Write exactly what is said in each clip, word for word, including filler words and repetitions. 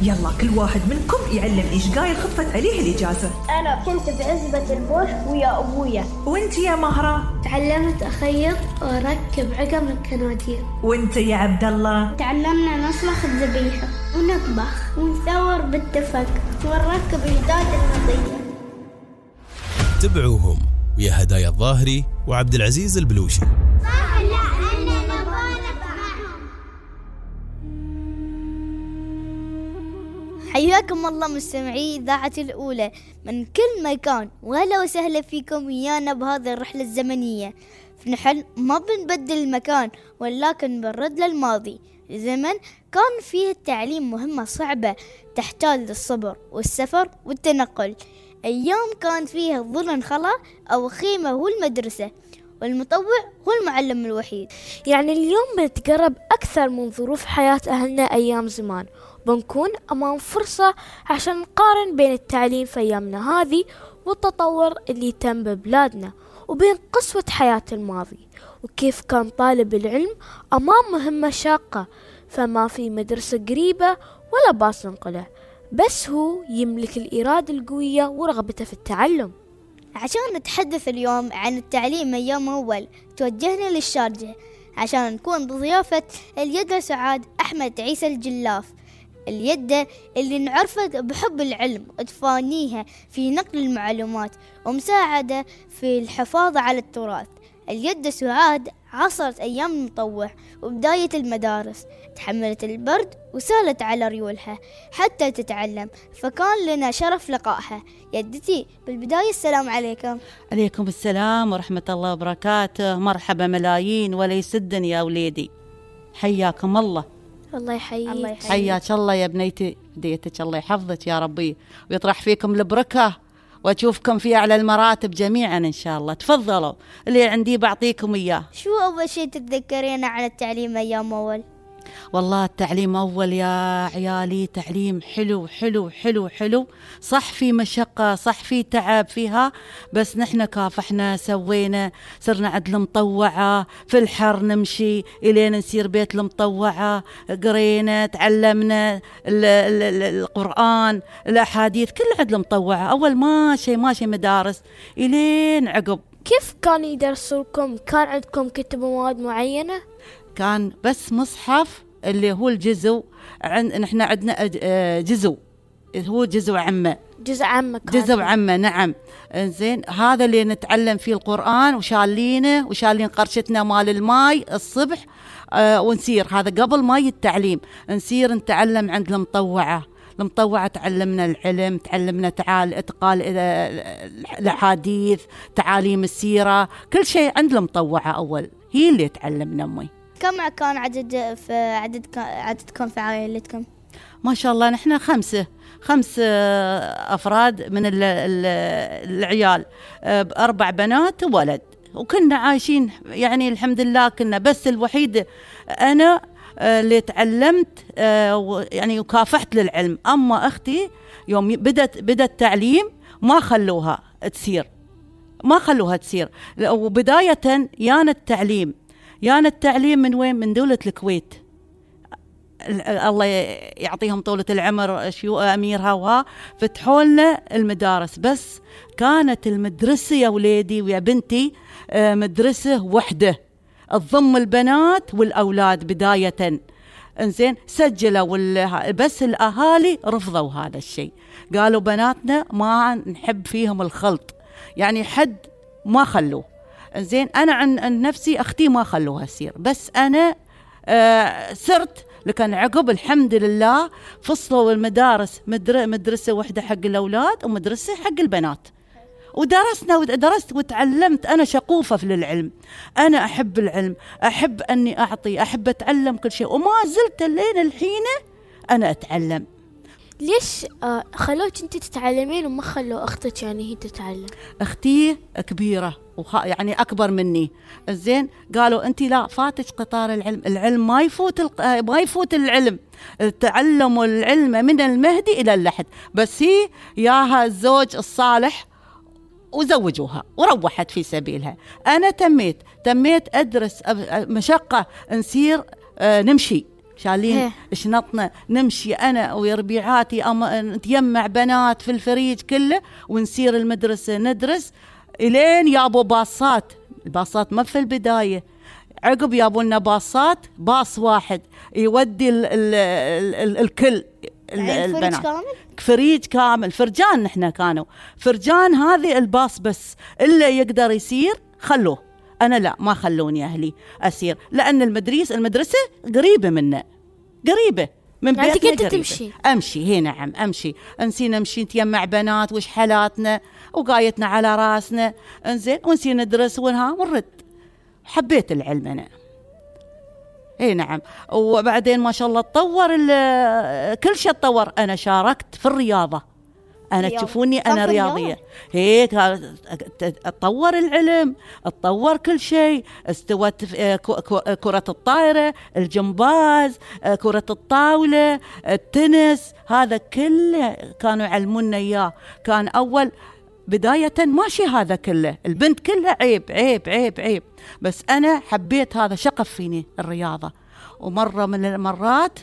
يلا كل واحد منكم يعلم إيش قايل خطفت عليه الإجازة. أنا كنت بعزبة البوش ويا أبويا. وانت يا مهرة؟ تعلمت أخيط وأركب عقب الكنادير. وانت يا عبد الله؟ تعلمنا نصلخ الذبيحة ونطبخ ونثور بالتفق ونركب إجداد المطية. تبعوهم ويا هدايا الظاهري وعبد العزيز البلوشي. حياكم الله مستمعي إذاعة الأولى من كل مكان، وهلا وسهلا فيكم ويانا بهذه الرحلة الزمنية. فنحن ما بنبدل المكان ولكن بنرد للماضي، زمن كان فيه التعليم مهمة صعبة تحتاج للصبر والسفر والتنقل. أيام كان فيها الظل خلا أو خيمة هو المدرسة، والمطوع هو المعلم الوحيد. يعني اليوم بنتقرب أكثر من ظروف حياة أهلنا أيام زمان، بنكون أمام فرصة عشان نقارن بين التعليم في أيامنا هذه والتطور اللي تم ببلادنا، وبين قسوة حياة الماضي وكيف كان طالب العلم أمام مهمة شاقة، فما في مدرسة قريبة ولا باص ننقله، بس هو يملك الإرادة القوية ورغبته في التعلم. عشان نتحدث اليوم عن التعليم أيام أول توجهنا للشارجة عشان نكون بضيافة اليد سعاد أحمد عيسى الجلاف، اليد اللي نعرفت بحب العلم وتفانيها في نقل المعلومات ومساعدة في الحفاظ على التراث. اليد سعاد عاصرت أيام المطوع وبداية المدارس، تحملت البرد وسالت على ريولها حتى تتعلم، فكان لنا شرف لقائها. يدتي بالبداية السلام عليكم. عليكم السلام ورحمة الله وبركاته. مرحبا ملايين ولا يسدن يا وليدي، حياكم الله. الله يحييك. حياك الله يا بنيتي، ديتك الله يحفظك يا ربي ويطرح فيكم البركة وأشوفكم في أعلى المراتب جميعا إن شاء الله. تفضلوا، اللي عندي بعطيكم إياه. شو أول شيء تتذكرين عن التعليم أيام أول؟ والله التعليم أول يا عيالي تعليم حلو حلو حلو حلو، صح في مشقة، صح في تعب فيها، بس نحن كافحنا سوينا، صرنا عند المطوعة في الحر نمشي إلين نسير بيت المطوعة، قرينا تعلمنا ال ال ال القرآن الأحاديث كل عند المطوعة. أول ما شيء ما شيء مدارس إلين عقب. كيف كانوا يدرسوكم؟ كان عندكم كتب ومواد معينة؟ كان بس مصحف اللي هو الجزء، عند نحن عندنا جزء هو جزء عامة. جزء عامة جزء عامة نعم. زين هذا اللي نتعلم فيه القرآن، وشالينه وشالين قرشتنا مال الماي الصبح آه ونسير، هذا قبل ما التعليم نسير نتعلم عند المطوعة. المطوعة تعلمنا العلم، تعلمنا تعال اتقال الأحاديث، تعاليم السيرة، كل شيء عند المطوعة أول، هي اللي تعلمنا أمي. كم كان عدد في عدد عددكم في عائلتكم؟ ما شاء الله نحن خمسة خمس أفراد من العيال، أربع بنات وولد، وكنا عايشين يعني الحمد لله. كنا بس الوحيدة أنا اللي تعلمت يعني وكافحت للعلم. أما أختي يوم بدت بدت تعليم ما خلوها تسير، ما خلوها تسير. وبداية يانا التعليم يانا التعليم من وين؟ من دولة الكويت، الله يعطيهم طولة العمر، شو أميرها وها، فتحوا لنا المدارس. بس كانت المدرسة يا وليدي ويا بنتي مدرسة وحدة تضم البنات والأولاد بداية. انزين سجلوا، بس الأهالي رفضوا هذا الشيء، قالوا بناتنا ما نحب فيهم الخلط، يعني حد ما خلوه. انزين أنا عن نفسي أختي ما خلوها تسير، بس أنا آه سرت. لكن عقب الحمد لله فصلوا المدارس، مدر مدرسة واحدة حق الأولاد ومدرسة حق البنات، ودرسنا ودرست وتعلمت. أنا شقوفة في العلم، أنا أحب العلم، أحب أني أعطي، أحب أتعلم كل شيء، وما زلت لين الحين أنا أتعلم. ليش آه خلوك أنت تتعلمين وما خلوا أختك يعني هي تتعلم؟ أختي كبيرة يعني أكبر مني، الزين قالوا أنت لا فاتك قطار العلم، العلم ما يفوت ما يفوت العلم، تعلموا العلم من المهدي إلى اللحد. بس هي ياها الزوج الصالح وزوجوها وروحت في سبيلها. أنا تميت تميت أدرس مشقة، نسير آه نمشي شالين شنطنا نمشي أنا وربيعاتي أما نتجمع بنات في الفريج كله ونسير المدرسة ندرس إلين يابو باصات. الباصات ما في البداية، عقب يابو لنا باصات، باص واحد يودي ال ال ال الكل يعني البنات فريج كامل؟ فريج كامل، فرجان نحن كانوا فرجان. هذه الباص بس اللي يقدر يسير خلوه. أنا لا، ما خلوني أهلي أسير، لأن المدريس المدرسة قريبة منا، قريبة من يعني بيتنا كنت قريبة. تمشي؟ أمشي هي نعم أمشي، نسينا نمشي نتجمع بنات وش حالاتنا وقايتنا على راسنا انزين، ونسي ندرس ونها ونرد. حبيت العلم أنا اي نعم. وبعدين ما شاء الله تطور كل شيء تطور. أنا شاركت في الرياضة، أنا رياضة. تشوفوني أنا صف رياضية رياضة. هيك. تطور العلم، تطور كل شيء. استوت كرة الطائرة، الجمباز، كرة الطاولة، التنس، هذا كله كانوا يعلمونا إياه. كان أول بداية ماشي هذا كله، البنت كلها عيب عيب عيب عيب، بس أنا حبيت هذا، شغف فيني الرياضة. ومرة من المرات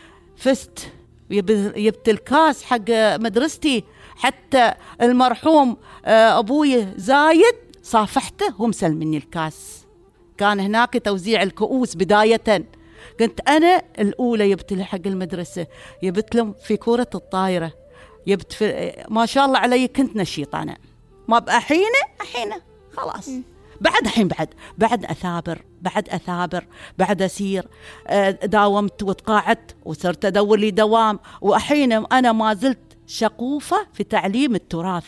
فزت، جبت الكاس حق مدرستي، حتى المرحوم أبوي زايد صافحته ومسلمني الكاس. كان هناك توزيع الكؤوس بداية، كنت أنا الأولى جبت له حق المدرسة، جبت لهم في كرة الطائرة، جبت في ما شاء الله علي كنت نشيطة أنا. ما بأحينه أحينه خلاص م. بعد حين بعد بعد أثابر بعد أثابر بعد أسير. داومت وتقاعدت وصرت أدور لي دوام، وأحين أنا ما زلت شغوفة في تعليم التراث.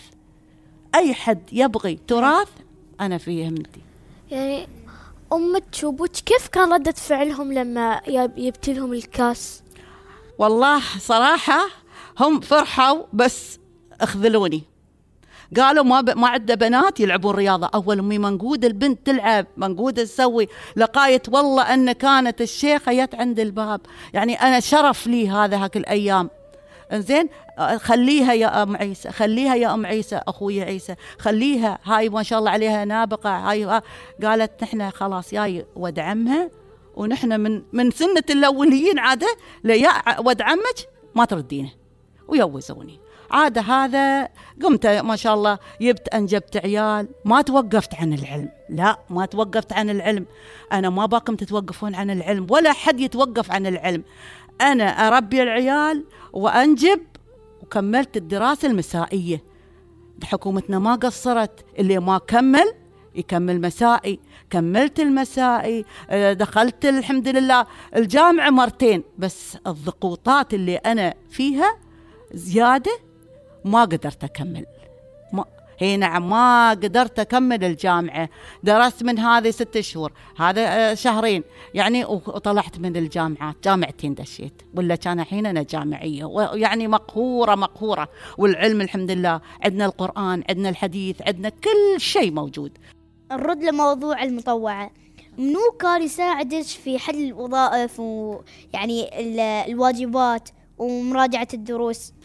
أي حد يبغي تراث أنا في همتي. يعني أمك وأبوك كيف كان ردة فعلهم لما جبت لهم الكاس؟ والله صراحة هم فرحوا، بس أخذلوني، قالوا ما ب... ما عندنا بنات يلعبون رياضة. أول أمي منقود البنت تلعب، منقود تسوي لقاية، والله أن كانت الشيخة جت عند الباب. يعني أنا شرف لي هذا هاك الأيام. إنزين خليها يا أم عيسى، خليها يا أم عيسى أخوي عيسى، خليها هاي ما شاء الله عليها نابقة هاي. ها. قالت نحن خلاص ياي ود عمها، ونحن من من سنة الأوليين عادة ليا ود عمك ما تردينه، ويوزوني عادة. هذا قمت ما شاء الله جبت أنجبت عيال. ما توقفت عن العلم، لا ما توقفت عن العلم. أنا ما باكم تتوقفون عن العلم، ولا حد يتوقف عن العلم. أنا أربي العيال وأنجب، وكملت الدراسة المسائية. حكومتنا ما قصرت، اللي ما كمل يكمل مسائي. كملت المسائي، دخلت الحمد لله الجامعة مرتين، بس الضغوطات اللي أنا فيها زيادة ما قدرت أكمل. ما هي نعم ما قدرت أكمل الجامعة. درست من هذه ست شهور، هذا شهرين يعني، وطلعت من الجامعات جامعتين دشيت، ولا كان الحين أنا جامعية، ويعني مقهورة مقهورة. والعلم الحمد لله عندنا القرآن، عندنا الحديث، عندنا كل شيء موجود. نرد لموضوع المطوعة، منو كان يساعدك في حل الوظائف ويعني الواجبات ومراجعة الدروس؟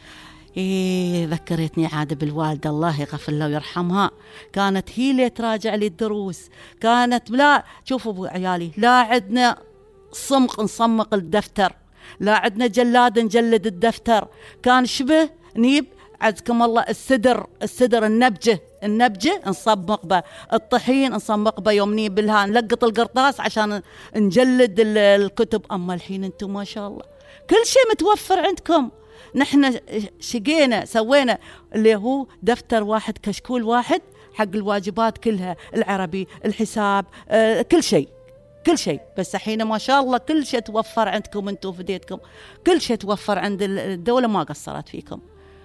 إيه ذكرتني عاد بالوالدة الله يغفر له ويرحمها، كانت هي اللي تراجع لي الدروس. كانت لا شوفوا عيالي، لا عندنا صمق نصمق الدفتر، لا عندنا جلاد نجلد الدفتر. كان شبه نيب عزكم الله السدر السدر النبجة النبجة نصمق به، الطحين نصمق به، يوم نيب لها نلقط القرطاس عشان نجلد الكتب. أما الحين أنتم ما شاء الله كل شيء متوفر عندكم. نحن شقينا سوينا اللي هو دفتر واحد، كشكول واحد حق الواجبات كلها، العربي، الحساب، آه كل شيء كل شيء. بس الحين ما شاء الله كل شيء توفر عندكم انتم في ديتكم، كل شيء توفر عند الدولة، ما قصرت فيكم.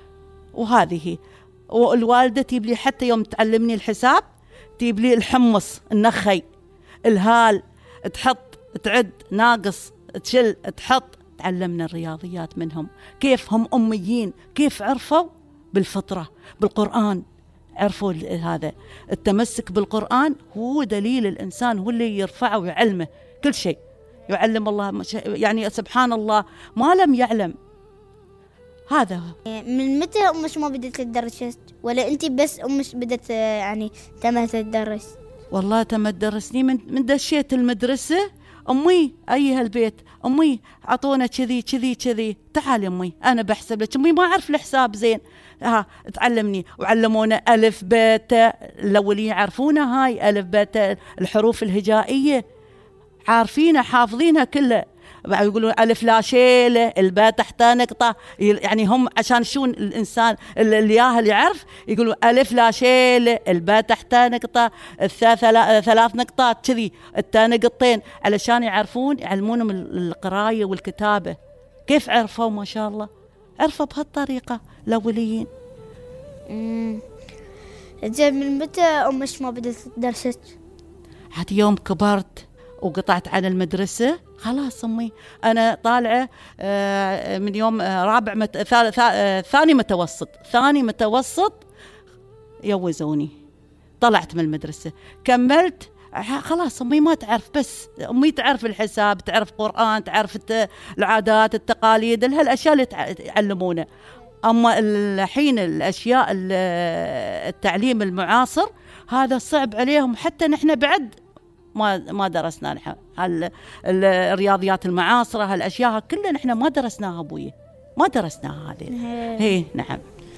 وهذه والوالدة تجيب لي حتى يوم تعلمني الحساب تجيب لي الحمص النخي الهال، تحط تعد ناقص تشل تحط. تعلمنا الرياضيات منهم، كيف هم أميين، كيف عرفوا بالفطرة بالقرآن، عرفوا هذا التمسك بالقرآن هو دليل الإنسان، هو اللي يرفعه ويعلمه كل شيء. يعلم الله يعني سبحان الله ما لم يعلم. هذا من متى أمش ما بدت تدرس، ولا أنت بس أمش بدت يعني تم تدرس؟ والله تم تدرسني من من دشيت المدرسة أمي أي هالبيت، أمي عطونا كذي كذي كذي، تعال أمي أنا بحسب لك. أمي ما أعرف الحساب زين، ها تعلمني. وعلمونا ألف بيت، الأولين يعرفونا هاي ألف بيت الحروف الهجائية، عارفينها حافظينها كلها. يقولون ألف لا شيلة، الباء تحتها نقطة، يعني هم عشان شون الإنسان اللي ياهل يعرف يقولون ألف لا شيلة، الباء تحتها نقطة، الثاء ثلاث نقطات كذي، التاء نقطتين، علشان يعرفون يعلمونهم القراية والكتابة. كيف عرفوا؟ ما شاء الله عرفوا بهالطريقة الأوليين. امم زين، من متى أمك ما بدت تدرسك؟ عاد يوم كبرت وقطعت عن المدرسة خلاص أمي أنا طالعة من يوم رابع مت... ثاني متوسط ثاني متوسط يوزوني، طلعت من المدرسة كملت. خلاص أمي ما تعرف، بس أمي تعرف الحساب، تعرف قرآن، تعرف العادات التقاليد، هالأشياء اللي تعلمونا. أما الحين الأشياء التعليم المعاصر هذا صعب عليهم، حتى نحن بعد ما ما درسنا نحن الرياضيات المعاصرة، هالأشياء كلها نحن ما درسناها أبوي، ما درسناها هذه. هي نعم.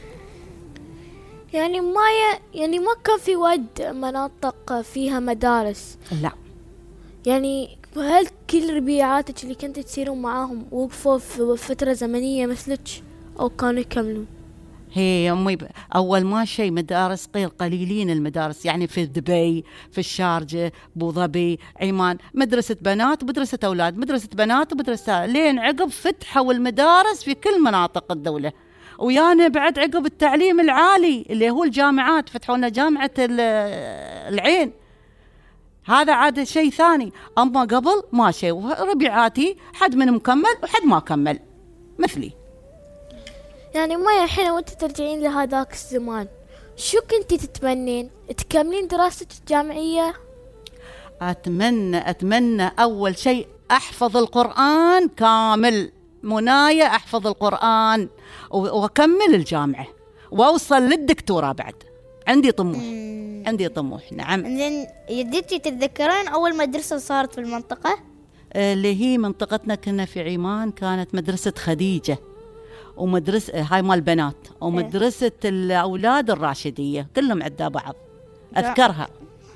يعني ما يعني ما كان في وايد مناطق فيها مدارس. لا يعني هل كل ربيعاتك اللي كنت تسيرون معاهم وقفوا في فترة زمنية مثلك أو كانوا يكملون؟ هي أمي أول ما شيء مدارس قيل قليلين المدارس، يعني في دبي، في الشارجة، أبو ظبي، عمان، مدرسة بنات ومدرسة أولاد، مدرسة بنات ومدرسة، لين عقب فتحوا المدارس في كل مناطق الدولة. ويانا بعد عقب التعليم العالي اللي هو الجامعات، فتحوا لنا جامعة العين، هذا عاد شيء ثاني. أما قبل ما شيء، ربيعاتي حد من مكمل وحد ما كمل مثلي. يعني ما الحين وانت ترجعين لهذاك الزمان شو كنتي تتمنين؟ تكملين دراستك الجامعية؟ أتمنى أتمنى أول شيء أحفظ القرآن كامل، منايا أحفظ القرآن وأكمل الجامعة وأوصل للدكتوراه بعد. عندي طموح مم. عندي طموح نعم. زين يدتي تتذكرين أول مدرسة صارت في المنطقة؟ اللي هي منطقتنا كنا في عمان، كانت مدرسة خديجة، ومدرسة هاي مال بنات، ومدرسة الأولاد الراشدية، كلهم عدا بعض أذكرها.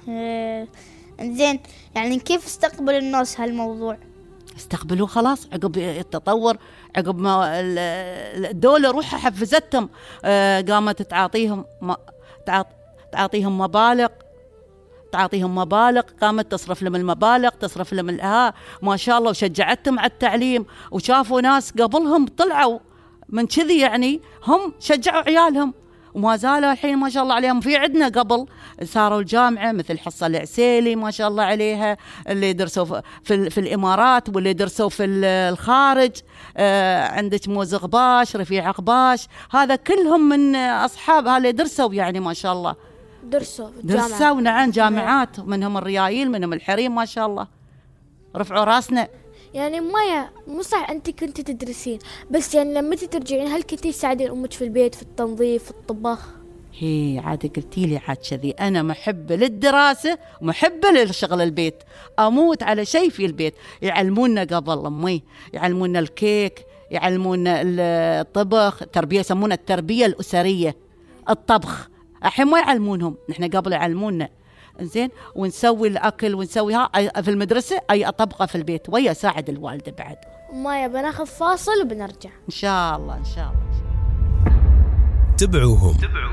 زين يعني كيف استقبل الناس هالموضوع؟ استقبلوا خلاص عقب التطور، عقب ما الدولة روحها حفزتهم، قامت تعاطيهم تعاطيهم مبالغ تعاطيهم مبالغ قامت تصرف لهم المبالغ، تصرف لهم الها ما شاء الله، وشجعتهم على التعليم. وشافوا ناس قبلهم طلعوا من كذي، يعني هم شجعوا عيالهم وما زالوا الحين ما شاء الله عليهم. في عندنا قبل صاروا الجامعة مثل حصة العسيلي ما شاء الله عليها، اللي درسوا في, في الإمارات واللي درسوا في الخارج. آه عندك موز غباش، رفيع غباش، هذا كلهم من أصحاب اللي درسوا، يعني ما شاء الله درسوا في الجامعة. درسوا نعم جامعات، منهم الريايل منهم الحريم ما شاء الله، رفعوا راسنا. يعني مايا مو صح أنت كنت تدرسين، بس يعني لما ترجعين هل كنت تساعدين أمك في البيت في التنظيف في الطبخ؟ هي عاد قلتي لي عاد كذي، أنا محبة للدراسة ومحبة للشغل البيت، أموت على شيء في البيت. يعلمونا قبل أمي، يعلمونا الكيك، يعلمونا الطبخ، تربية يسمونها التربية الأسرية، الطبخ. الحين ما يعلمونهم، نحن قبل يعلمونا زين، ونسوي الأكل ونسويها في المدرسة، أي أطبقه في البيت ويا ساعد الوالدة بعد. مايا بناخذ فاصل وبنرجع إن شاء الله إن شاء الله. تبعوهم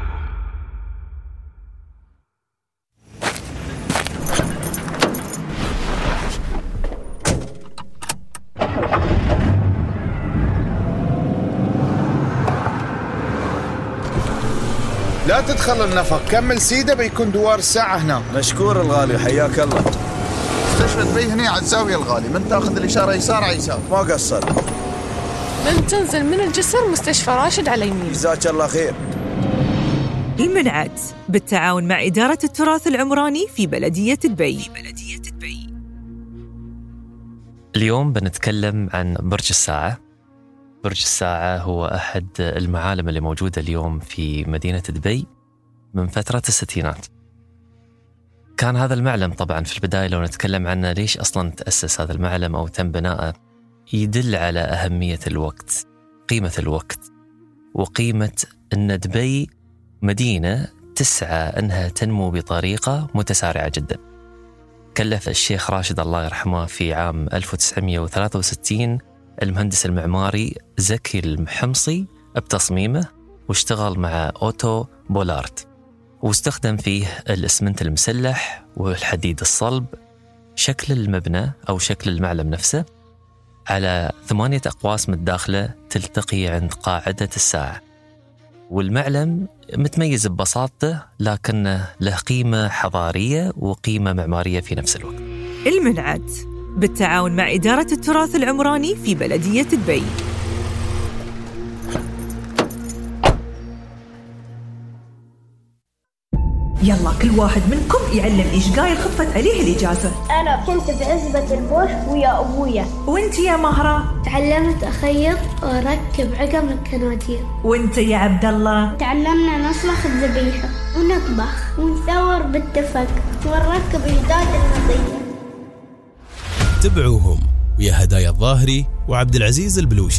لا تدخل النفق، كمل سيدة بيكون دوار الساعة هنا. مشكور الغالي حياك الله. مستشفى دبي هنا على الزاوية الغالي، من تاخذ الإشارة يسار على يسار. ما قصر. من تنزل من الجسر مستشفى راشد على يمين. جزاك الله خير. المنعت بالتعاون مع إدارة التراث العمراني في بلدية دبي. في بلدية دبي. اليوم بنتكلم عن برج الساعة. برج الساعة هو أحد المعالم اللي موجودة اليوم في مدينة دبي من فترة الستينات. كان هذا المعلم طبعا في البداية لو نتكلم عنه ليش أصلا تأسس هذا المعلم أو تم بناءه، يدل على أهمية الوقت، قيمة الوقت، وقيمة أن دبي مدينة تسعى أنها تنمو بطريقة متسارعة جدا. كلف الشيخ راشد الله يرحمه في عام ألف وتسعمائة وثلاثة وستين المهندس المعماري زكي المحمصي بتصميمه، واشتغل مع أوتو بولارد، واستخدم فيه الإسمنت المسلح والحديد الصلب. شكل المبنى أو شكل المعلم نفسه على ثمانية أقواس متداخلة تلتقي عند قاعدة الساعة. والمعلم متميز ببساطته لكنه له قيمة حضارية وقيمة معمارية في نفس الوقت. المنعد بالتعاون مع إدارة التراث العمراني في بلدية دبي. يلا كل واحد منكم يعلم إيش قايل خفت عليه الإجازة. أنا كنت بعزبة البوش ويا أبويا. وانت يا مهرة؟ تعلمت أخيط وأركب عقم الكنادير. وانت يا عبد الله؟ تعلمنا نصلخ الذبيحة ونطبخ ونثور بالدفق ونركب الجداد النظيفة. تبعوهم ويا هدايا الظاهري وعبد العزيز البلوشي.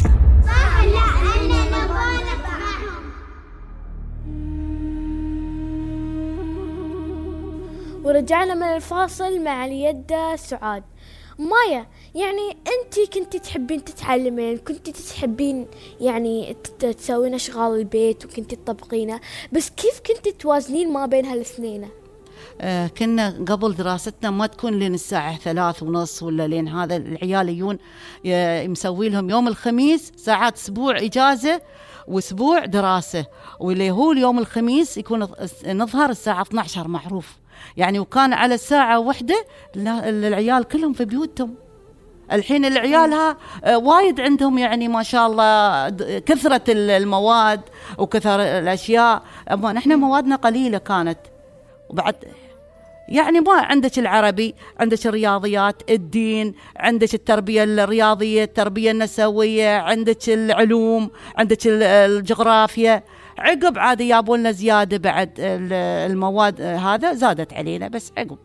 ورجعنا من الفاصل مع اليدة سعاد. مايا، يعني أنتي كنتي تحبين تتعلمين، كنتي تحبين يعني تسوين أشغال البيت وكنتي تطبقينه، بس كيف كنتي توازنين ما بين هالاثنين؟ آه كنا قبل دراستنا ما تكون لين الساعة ثلاث ونص ولا لين هذا، العيال يجون مسوي لهم يوم الخميس ساعات أسبوع إجازة وأسبوع دراسة، واللي هو اليوم الخميس يكون نظهر الساعة اثنتي عشرة معروف يعني، وكان على الساعة واحدة العيال كلهم في بيوتهم. الحين العيال ها وايد عندهم يعني ما شاء الله كثرة المواد وكثر الأشياء، أما نحن موادنا قليلة كانت. وبعد يعني ما عندك العربي، عندك الرياضيات، الدين، عندك التربية الرياضية، التربية النسوية، عندك العلوم، عندك الجغرافيا. عقب عاد يابولنا زيادة بعد المواد، هذا زادت علينا بس عقب.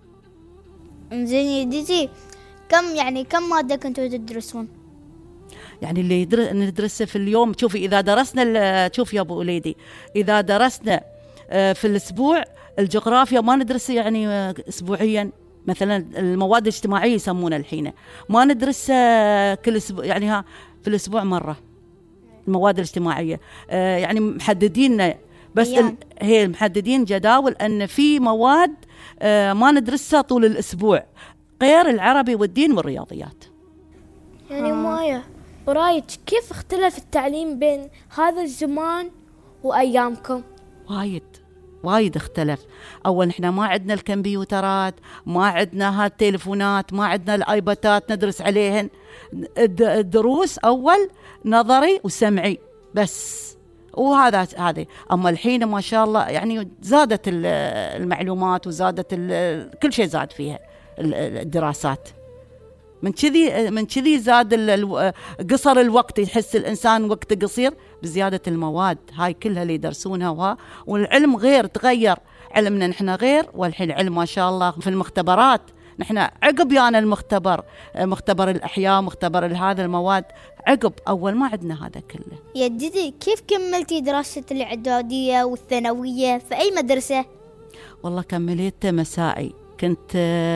زين ديزي، كم يعني كم مادة كنتوا تدرسون؟ يعني اللي ندرسه في اليوم، شوفي إذا درسنا، شوف يا أبو وليدي، إذا درسنا في الأسبوع الجغرافيا ما ندرسها يعني أسبوعيا، مثلا المواد الاجتماعية يسمونها الحين ما ندرسها كل أسبوع، يعني ها في الأسبوع مرة المواد الاجتماعية. آه يعني محددين بس ال... هي محددين جداول أن في مواد آه ما ندرسها طول الأسبوع غير العربي والدين والرياضيات. يعني مايا، ورايك كيف اختلف التعليم بين هذا الزمان وأيامكم؟ وايد وايد اختلف. أول إحنا ما عندنا الكمبيوترات، ما عندنا هالتليفونات، ما عندنا الآيباتات ندرس عليهن. الدروس أول نظري وسمعي بس، وهذا هذه. أما الحين ما شاء الله يعني زادت المعلومات وزادت كل شيء، زاد فيها الدراسات. من كذي من كذي زاد قصر الوقت، يحس الإنسان وقته قصير بزيادة المواد هاي كلها اللي يدرسونها. وها والعلم غير، تغير علمنا نحن غير. والحين العلم ما شاء الله في المختبرات، نحن عقب يانا المختبر، مختبر الأحياء، مختبر هذا المواد عقب، أول ما عندنا هذا كله. يا ديدي، كيف كملتي دراسة الإعدادية والثانوية في أي مدرسة؟ والله كملت مسائي، كنت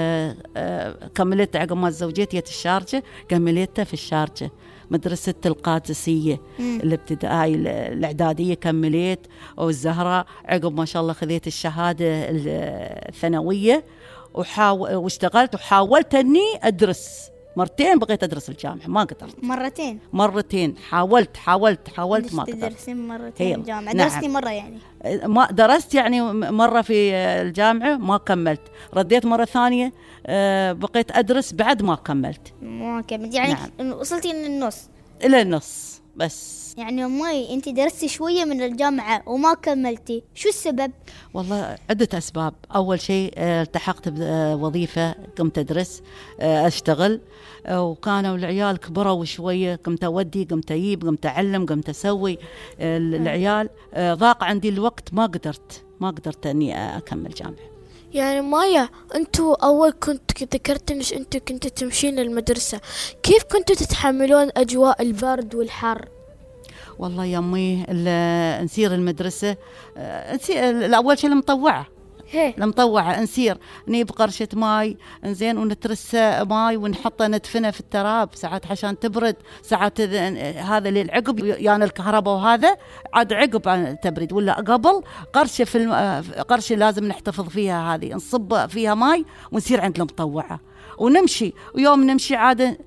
كملت عقب ما زوجتي الشارجة، كملتها في الشارجة مدرسة القادسية الابتدائي. الإعدادية كملت، والزهراء عقب ما شاء الله خذيت الشهادة الثانوية وحاول واشتغلت، وحاولت أني أدرس مرتين، بغيت أدرس الجامعة ما قدرت. مرتين مرتين حاولت حاولت حاولت ما قدرت. تدرسين مرتين الجامعة؟ نعم. درستي مرة يعني؟ ما درست يعني مرة في الجامعة ما كملت، رديت مرة ثانية بقيت أدرس بعد ما كملت. ما كملت يعني؟ نعم. وصلتي للنص؟ إلى النص بس. يعني أمي أنت درستي شوية من الجامعة وما كملتي، شو السبب؟ والله عدة أسباب. أول شيء التحقت بوظيفة، قمت أدرس أشتغل، وكانوا العيال كبروا شوية، قمت أودي، قمت أجيب، قمت أعلم، قمت أسوي. العيال ضاق عندي الوقت، ما قدرت ما قدرت أني أكمل جامعة. يعني مايا انتوا اول كنت ذكرت انش انتوا كنتوا تمشين للمدرسة، كيف كنتوا تتحملون اجواء البرد والحر؟ والله يا امي نسير المدرسة نسير الاول شيء المطوعة المطوعة نسير نجيب قرشة ماي انزين ونترس ماي ونحطه ندفنه في التراب ساعات عشان تبرد، ساعات هذا للعقب يعني الكهرباء وهذا عاد عقب تبرد، ولا قبل قرشة في الم... قرشة لازم نحتفظ فيها، هذه نصب فيها ماي ونسير عند المطوعة ونمشي. ويوم نمشي عادة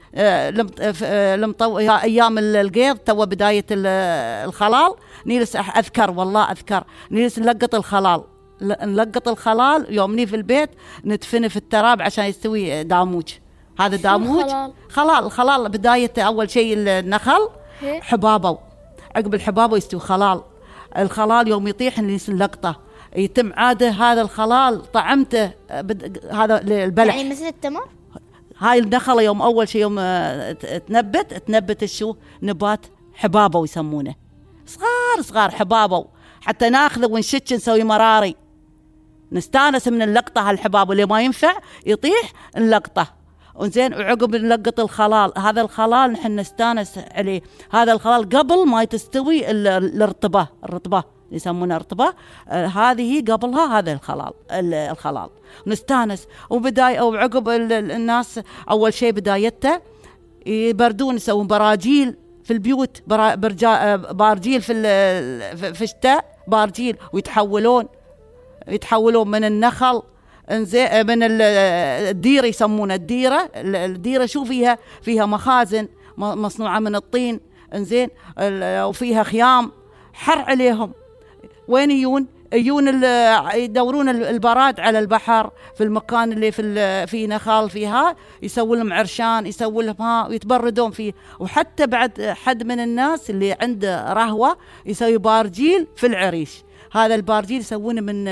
المطوعة أيام القيض تو بداية الخلال نيلس أذكر والله أذكر نيلس نلقط الخلال نلقط الخلال يوم ني في البيت ندفنه في التراب عشان يستوي داموج. هذا داموج خلال الخلال بداية أول شيء النخل حبابه، عقب الحبابه يستوي خلال. الخلال يوم يطيح نلقطه يتم عاده هذا الخلال طعمته هذا البلح يعني مثل التمر. هاي النخلة يوم أول شيء يوم تنبت تنبت الشو نبات حبابه يسمونه صغار صغار حبابه، حتى ناخذه ونشتش نسوي مراري نستانس من اللقطة. هالحباب اللي ما ينفع يطيح نلقطه وزين. وعقب نلقط الخلال، هذا الخلال نحن نستانس عليه. هذا الخلال قبل ما تستوي الرطبة الرطبة يسمونها رطبة، آه هذه قبلها هذا الخلال الخلال نستانس. وبداية وعقب الناس أول شيء بدايته يبردون يسوون براجيل في البيوت، برجا بارجيل في في الشتاء بارجيل، ويتحولون يتحولون من النخل انزين من الديره يسمونها الديره. الديره شو فيها؟ فيها مخازن مصنوعه من الطين انزين، وفيها خيام حر عليهم. وين يجون؟ يجون يدورون البراد على البحر في المكان اللي في في نخال فيها، يسوون لهم عرشان يسوون لهم ها ويتبردون فيه. وحتى بعد حد من الناس اللي عنده رهوه يسوي بارجيل في العريش. هذا البارجيل يسوونه من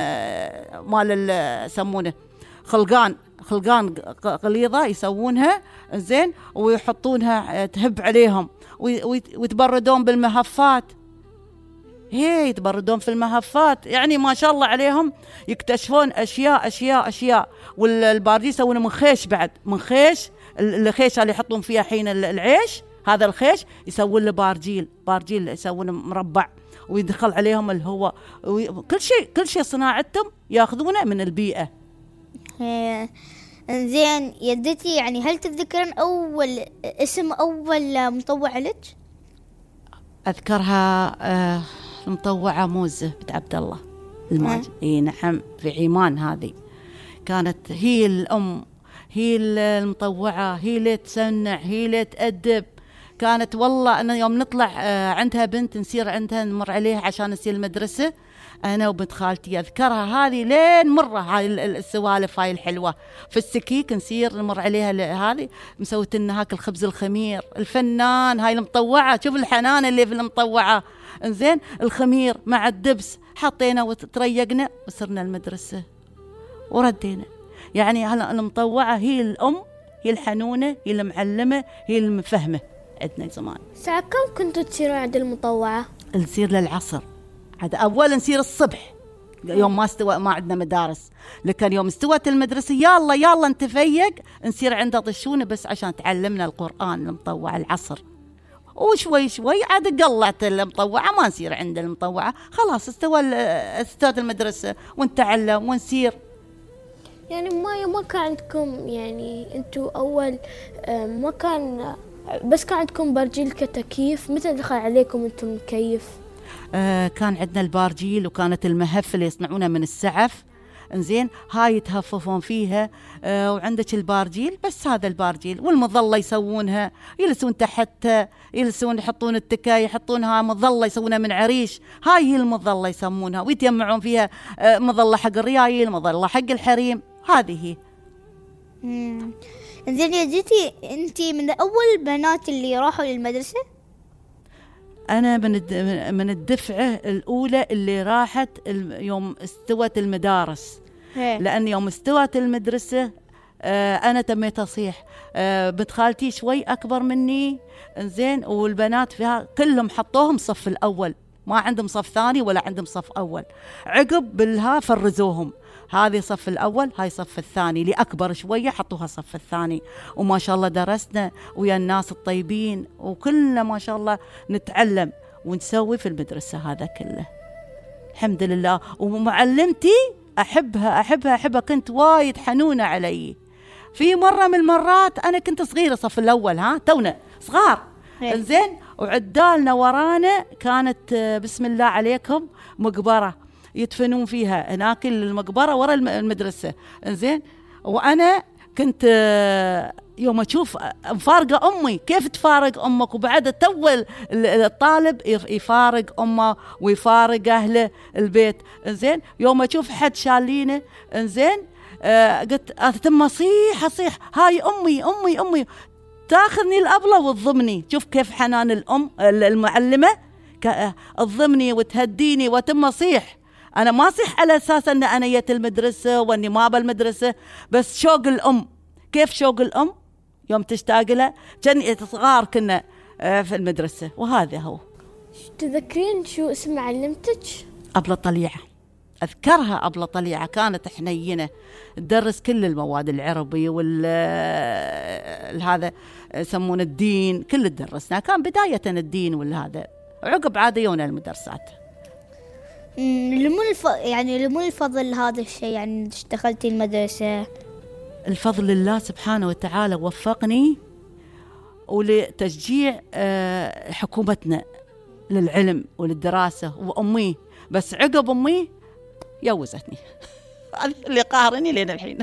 مال يسمونه خلقان خلقان غليظه يسوونها زين، ويحطونها تهب عليهم ويتبردون بالمهفات. هي يتبردون في المهفات، يعني ما شاء الله عليهم يكتشفون اشياء اشياء اشياء. والبارجيل يسوونه من خيش، بعد من خيش الخيش اللي يحطون فيها حين العيش، هذا الخيش يسوون له بارجيل بارجيل يسوونه مربع ويدخل عليهم الهواء. كل شيء كل شيء صناعتهم ياخذونه من البيئة. زين يدتي، يعني هل تتذكرين أول اسم أول مطوع لك؟ أذكرها آه المطوعة موزة بنت عبد الله الماجد. اي نعم، في عمان. هذه كانت هي الأم، هي المطوعة، هي اللي تصنع، هي اللي تأدب. كانت والله أنا يوم نطلع عندها بنت نسير عندها نمر عليها عشان نسير المدرسة أنا وبنت خالتي، أذكرها هذه لين مرة هاي السوالف هاي الحلوة. في السكيك نسير نمر عليها هذه مسوت لنا هاك الخبز الخمير. الفنان هاي المطوعة، شوف الحنان اللي في المطوعة إنزين. الخمير مع الدبس حطينا وتريقنا وصرنا المدرسة وردينا. يعني المطوعة هي الأم، هي الحنونة، هي المعلمة، هي المفهمة عندنا زمان. ساعة كم كنتوا تسيرون عند المطوعة؟ نسير للعصر. هذا أول نسير الصبح يوم ما استوى ما عندنا مدارس، لكن يوم استوت المدرسة يلا يلا نتفيق نسير عندها طشونة بس عشان تعلمنا القرآن المطوعة العصر. وشوي شوي عاد قلت المطوعة ما نسير عند المطوعة، خلاص استوى استوت المدرسة ونتعلم ونسير. يعني ما ما كان عندكم، يعني انتوا أول ما كان بس كان عندكم بارجيل كتكييف، متى دخل عليكم انتم مكيف؟ آه كان عندنا البارجيل، وكانت المهف اللي يصنعونها من السعف انزين، هاي يتهففون فيها. آه وعندك البارجيل، بس هذا البارجيل. والمظلة يسوونها يلسون تحت، يلسون يحطون التكاي يحطونها مظلة يسوونها من عريش. هاي هي المظلة يسمونها، ويتجمعون فيها آه مظلة حق الريايل، مظلة حق الحريم. هذه هي. امم زين يا جيتي، انتي من اول بنات اللي راحوا للمدرسة؟ أنا من من الدفعة الأولى اللي راحت يوم استوت المدارس. هي. لأن يوم استوت المدرسة آه أنا تميت أصيح. آه بنت خالتي شوي أكبر مني إنزين، والبنات فيها كلهم حطوهم صف الأول ما عندهم صف ثاني ولا عندهم صف أول. عقب بالها فرزوهم، هذه صف الأول هاي صف الثاني، اللي أكبر شوية حطوها صف الثاني. وما شاء الله درسنا ويا الناس الطيبين، وكلنا ما شاء الله نتعلم ونسوي في المدرسة هذا كله الحمد لله. ومعلمتي أحبها أحبها أحبها كنت وايد حنونة علي. في مرة من المرات أنا كنت صغيرة صف الأول، ها تونا صغار إنزين، وعدالنا ورانا كانت بسم الله عليكم مقبرة يدفنون فيها هناك المقبرة ورا المدرسة إنزين. وأنا كنت يوم أشوف مفارقة أمي، كيف تفارق أمك وبعد تول الطالب يفارق أمه ويفارق أهله البيت إنزين. يوم أشوف حد شالينه إنزين آه قلت أتم أصيح أصيح هاي أمي أمي أمي، تاخذني الأبلة وتضمني. شوف كيف حنان الأم المعلمة، تضمني وتهديني وتم أصيح. أنا ما أصيح على أساس أن أنا جيت المدرسة وأني ما بالمدرسة، بس شوق الأم. كيف شوق الأم يوم تشتاق لها، كان صغار كنا في المدرسة. وهذا هو. تذكرين شو اسم معلمتك؟ أبلة طليعة، أذكرها أبلة طليعة، كانت حنينة تدرس كل المواد، العربي وال هذا يسمون الدين، كل درسنا. كان بداية الدين والهذا، عقب عاديونا المدرسات. لمن الف... يعني لمن الفضل هذا الشيء، يعني اشتغلتي المدرسة؟ الفضل لله سبحانه وتعالى وفقني، ولتشجيع حكومتنا للعلم وللدراسة، وأمي. بس عقب أمي يوزتني هذا اللي قهرني لين الحين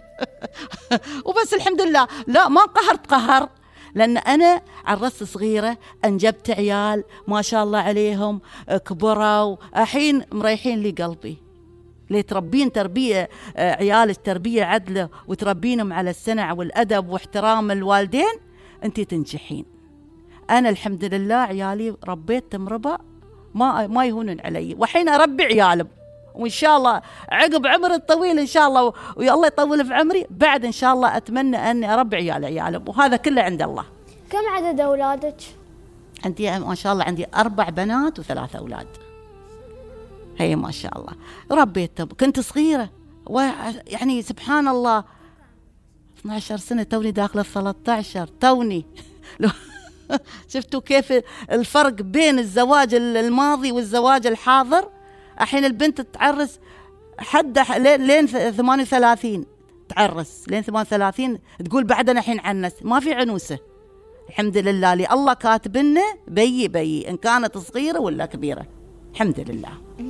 وبس الحمد لله. لا ما قهرت قهر، لأن أنا عرست صغيرة أنجبت عيال ما شاء الله عليهم كبروا، الحين مريحين لي قلبي. ليه تربين تربية عيالك تربية عدلة وتربينهم على السنع والأدب واحترام الوالدين، أنتي تنجحين. أنا الحمد لله عيالي ربيتهم ربا ما ما يهونون علي، وحين أربي عيالهم، وإن شاء الله عقب عمر الطويل إن شاء الله ويا الله يطول في عمري بعد إن شاء الله أتمنى أني أربي عيال عيالهم، وهذا كله عند الله. كم عدد أولادك؟ عندي ما شاء الله عندي أربع بنات وثلاثة أولاد. هي ما شاء الله ربيتهم، كنت صغيرة ويعني سبحان الله اثنتي عشرة سنة توني داخلة ثلاثة عشر توني شفتوا كيف الفرق بين الزواج الماضي والزواج الحاضر. الحين البنت تعرس حد لين ثمانية وثلاثين تعرس، لين ثمانية وثلاثين تقول بعدنا الحين عنس، ما في عنوسة الحمد لله. لي الله كاتبنا بي بي إن كانت صغيرة ولا كبيرة الحمد لله.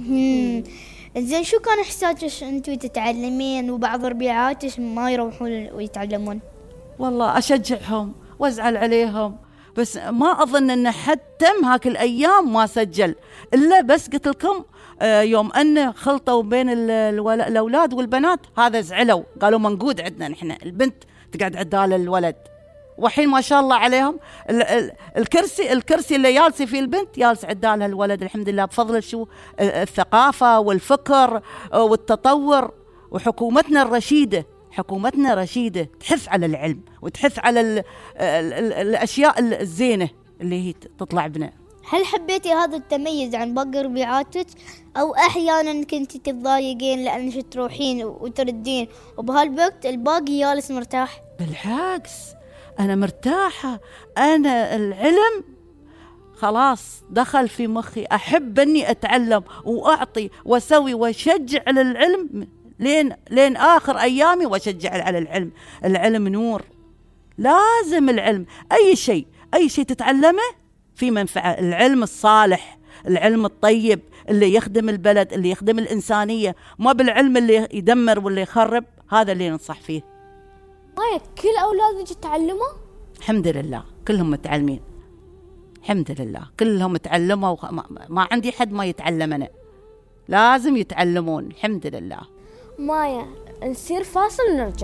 زين شو كان إحساسك أنتوا تتعلمين وبعض ربيعاتك ما يروحون ويتعلمون؟ والله أشجعهم وأزعل عليهم، بس ما أظن أن حد تم هاك الأيام ما سجل إلا بس قلت لكم يوم أن خلطوا بين الأولاد والبنات هذا زعلوا، قالوا منقود عندنا نحن البنت تقعد عدال الولد. وحين ما شاء الله عليهم الكرسي الكرسي اللي يالسي فيه البنت يالس عدالها الولد الحمد لله، بفضل شو الثقافة والفكر والتطور. وحكومتنا الرشيدة حكومتنا رشيدة تحث على العلم وتحث على ال ال ال الأشياء الزينة اللي هي تطلع بنا. هل حبيتي هذا التميز عن باقي ربيعاتك، أو أحيانا كنتي تتضايقين لأنك تروحين وتردين وبهالوقت الباقي جالس مرتاح؟ بالعكس أنا مرتاحة، أنا العلم خلاص دخل في مخي، أحب أني أتعلم وأعطي وأسوي وأشجع على العلم لين لين آخر أيامي، وأشجع على العلم. العلم نور، لازم العلم أي شيء أي شيء تتعلمه في منفعة. العلم الصالح، العلم الطيب اللي يخدم البلد اللي يخدم الإنسانية، ما بالعلم اللي يدمر واللي يخرب. هذا اللي ننصح فيه. مايا كل أولادك يتعلموا؟ الحمد لله كلهم متعلمين الحمد لله كلهم تعلموا وخ... ما... ما عندي حد ما يتعلم. أنا لازم يتعلمون الحمد لله. مايا نصير فاصل ونرجع.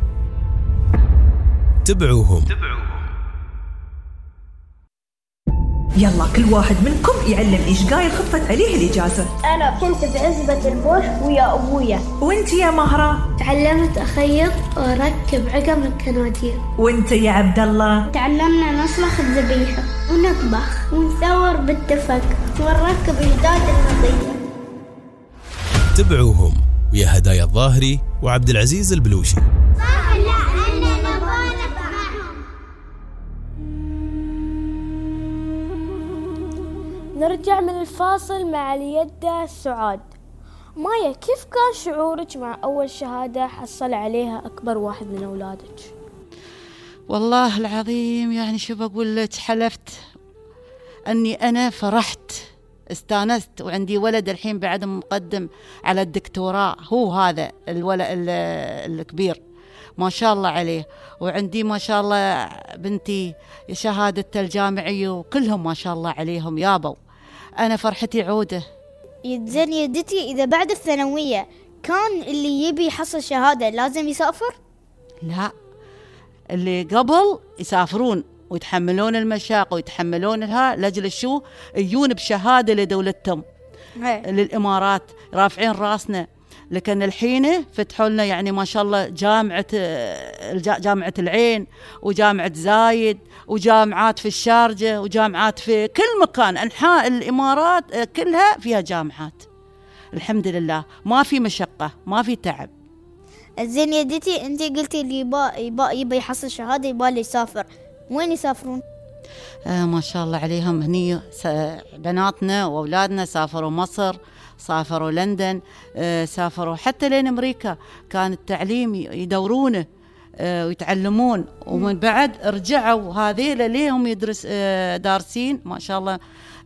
تبعوهم يلا كل واحد منكم يعلم إيش قايل خفت عليه الإجازة. أنا كنت بعزبة البوش ويا أبويا. وانت يا مهرة؟ تعلمت أخيط وأركب عقم الكنادير. وانت يا عبد الله؟ تعلمنا نسلخ الذبيحة ونطبخ ونثور بالتفك. وراك بجداد المطية. تبعوهم ويا هدايا الظاهري وعبد العزيز البلوشي. صح لا أنا نبغى معهم. نرجع من الفاصل مع اليدة سعاد. مايا، كيف كان شعورك مع أول شهادة حصل عليها أكبر واحد من أولادك؟ والله العظيم يعني شو بقول لك، حلفت أني أنا فرحت استانست، وعندي ولد الحين بعد مقدم على الدكتوراه، هو هذا الولد الكبير ما شاء الله عليه، وعندي ما شاء الله بنتي شهادة الجامعية، وكلهم ما شاء الله عليهم يابو. أنا فرحتي عودة. زين يدتي، إذا بعد الثانوية كان اللي يبي يحصل شهادة لازم يسافر؟ لا، اللي قبل يسافرون ويتحملون المشاق ويتحملون لها لأجل شو؟ يجون بشهادة لدولتهم للإمارات، رافعين راسنا. لكن الحين فتحوا لنا يعني ما شاء الله جامعة جامعة العين وجامعة زايد وجامعات في الشارجة وجامعات في كل مكان، أنحاء الإمارات كلها فيها جامعات. الحمد لله ما في مشقة ما في تعب. زين يدتي، انت قلتي اللي يبا يبا يبا يحصل شهادة يبا لي يسافر، وين يسافرون؟ آه ما شاء الله عليهم، هني بناتنا وأولادنا سافروا مصر، سافروا لندن، آه سافروا حتى لين أمريكا. كان التعليم يدورونه آه ويتعلمون، ومن بعد رجعوا هذيلا ليهم يدرس آه دارسين ما شاء الله.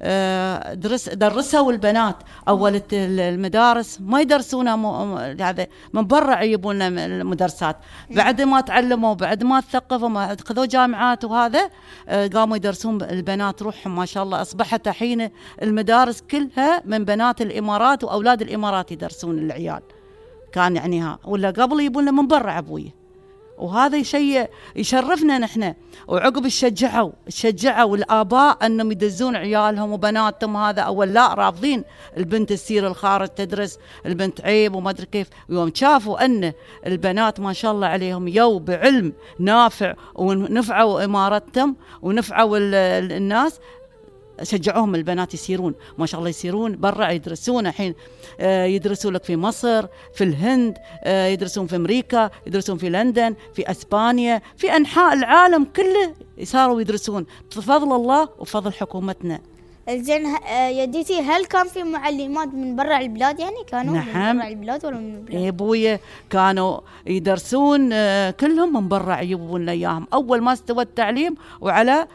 آه درس درسوا البنات أول المدارس ما يدرسونها هذا من برا، يجيبون لنا المدرسات بعد ما تعلموا بعد ما تثقفوا ما أخذوا جامعات، وهذا آه قاموا يدرسون البنات روحهم ما شاء الله. أصبحت الحين المدارس كلها من بنات الإمارات وأولاد الإمارات يدرسون العيال. كان يعني ها ولا قبل يجيبون لنا من برا عبويه، وهذا شيء يشرفنا نحن. وعقب شجعوا شجعوا الآباء أنهم يدزون عيالهم وبناتهم، هذا أول لا رافضين البنت تسير الخارج تدرس، البنت عيب وما أدري كيف. ويوم شافوا أن البنات ما شاء الله عليهم يو بعلم نافع ونفعوا إمارتهم ونفعوا الناس، شجعوهم البنات يسيرون ما شاء الله، يسيرون برا يدرسون. الحين يدرسوا لك في مصر، في الهند، يدرسون في أمريكا، يدرسون في لندن، في أسبانيا، في أنحاء العالم كله صاروا يدرسون بفضل الله وفضل حكومتنا. زين يديتي، هل كان في معلمات من برا البلاد؟ يعني كانوا نعم. من برا البلاد ولا من البلاد؟ إيه بويا، كانوا يدرسون كلهم من برا، يجيبون لنا إياهم أول ما استوى التعليم. وعلى